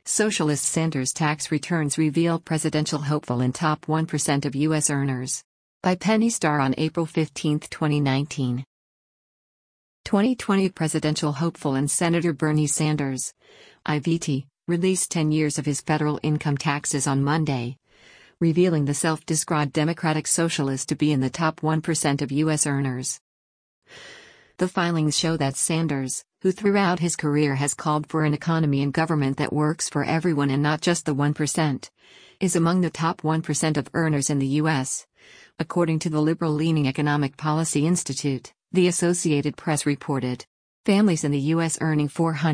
Socialist Sanders tax returns reveal presidential hopeful and top 1% of U.S. earners. By Penny Starr on April 15, 2019. 2020 presidential hopeful and Senator Bernie Sanders, IVT, released 10 years of his federal income taxes on Monday, revealing the self-described Democratic Socialist to be in the top 1% of U.S. earners. The filings show that Sanders, who throughout his career has called for an economy and government that works for everyone and not just the 1%, is among the top 1% of earners in the U.S., according to the liberal-leaning Economic Policy Institute, the Associated Press reported. Families in the U.S. earning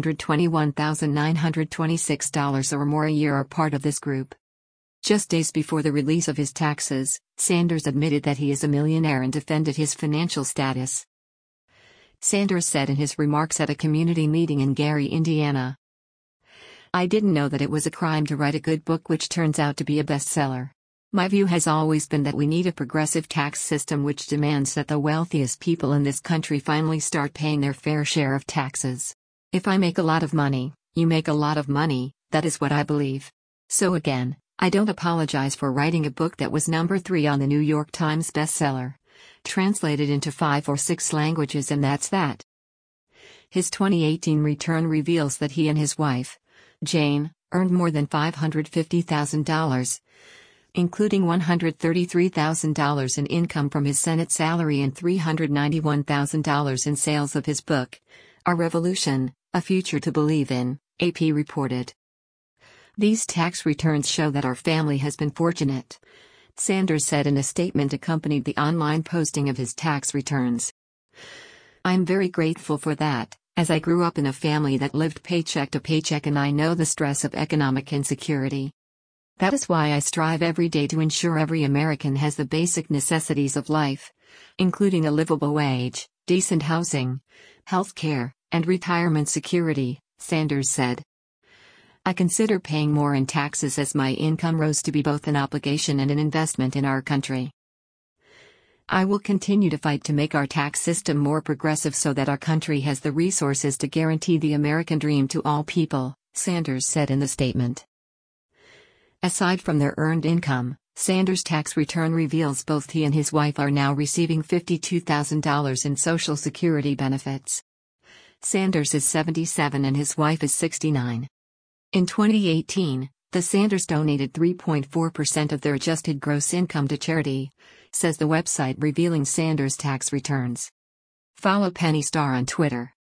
$421,926 or more a year are part of this group. Just days before the release of his taxes, Sanders admitted that he is a millionaire and defended his financial status. Sanders said in his remarks at a community meeting in Gary, Indiana, "I didn't know that it was a crime to write a good book which turns out to be a bestseller. My view has always been that we need a progressive tax system which demands that the wealthiest people in this country finally start paying their fair share of taxes. If I make a lot of money, you make a lot of money, that is what I believe. So again, I don't apologize for writing a book that was number 3 on the New York Times bestseller, translated into 5 or 6 languages, and that's that." His 2018 return reveals that he and his wife, Jane, earned more than $550,000, including $133,000 in income from his Senate salary and $391,000 in sales of his book, Our Revolution, A Future to Believe in, AP reported. "These tax returns show that our family has been fortunate," Sanders said in a statement accompanied the online posting of his tax returns. "I'm very grateful for that, as I grew up in a family that lived paycheck to paycheck and I know the stress of economic insecurity. That is why I strive every day to ensure every American has the basic necessities of life, including a livable wage, decent housing, health care, and retirement security," Sanders said. "I consider paying more in taxes as my income rose to be both an obligation and an investment in our country. I will continue to fight to make our tax system more progressive so that our country has the resources to guarantee the American dream to all people," Sanders said in the statement. Aside from their earned income, Sanders' tax return reveals both he and his wife are now receiving $52,000 in Social Security benefits. Sanders is 77 and his wife is 69. In 2018, the Sanders donated 3.4% of their adjusted gross income to charity, says the website revealing Sanders' tax returns. Follow Penny Starr on Twitter.